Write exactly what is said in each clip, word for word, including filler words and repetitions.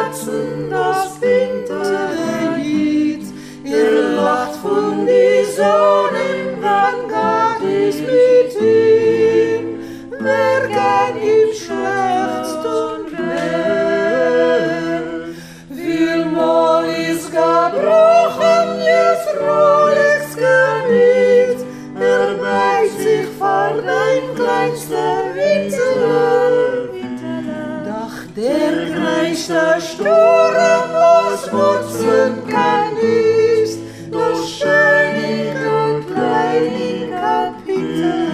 Herzen das Winterlied. Er lacht von die Sonnen, wann Gott ist mit ihm. Wer geht ihm schlecht und wer? Vielmal ist gebrochen, jetzt rohlich's Gebiet. Er beugt sich vor dein kleinster Winterle. Doch der größte Sturm, was Wurzeln kann ist, das schöne und kleine Kapitel.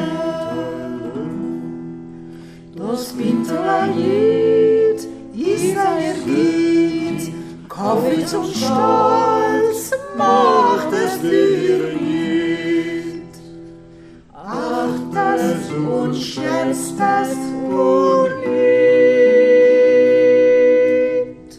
Das Winterlied ist ergeht, Kaffee zum Stolz macht es dir nicht. Acht es und schätzt es und liebt.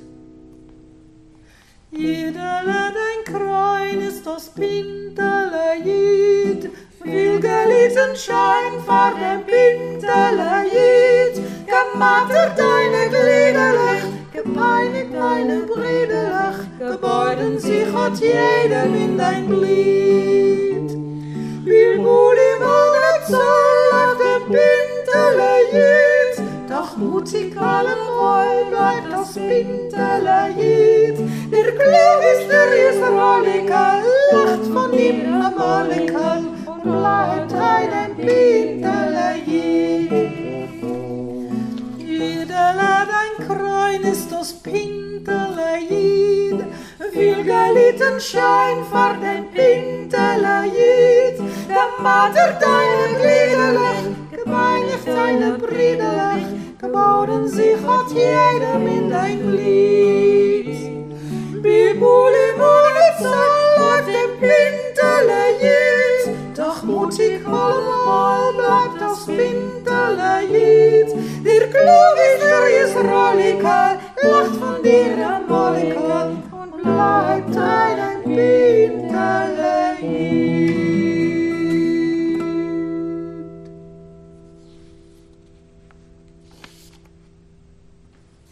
Jedele dein Kreun ist das Winterlied, will gelitten schein vor dem Winterlied. Gemattert deine Gliederlich, gepeinigt deine Brüderlich, gebäuden sich hat jedem in dein Glied. Will wohl im Ohne Zoll auf dem Winterlied, doch mutig allemal bleibt das Winterlied. Der Klug ist der Israeliker, lacht von ihm Amalekal und bleibt ein Winterlied. Jedele dein Kreun ist das Winterlied, will gelitten schein vor dem Winterlied. Gemattert deine Gliederlich, gepeinigt deine Brüderlich, gebauten sich hat jedem in dein Glied. Bibuli wohle Zoll auf dem Winterlied, doch mutig allemal bleibt das Winterlied. Der Klug ist der Israeliker, lacht von dir Amalekal und bleibt ein Winterlied.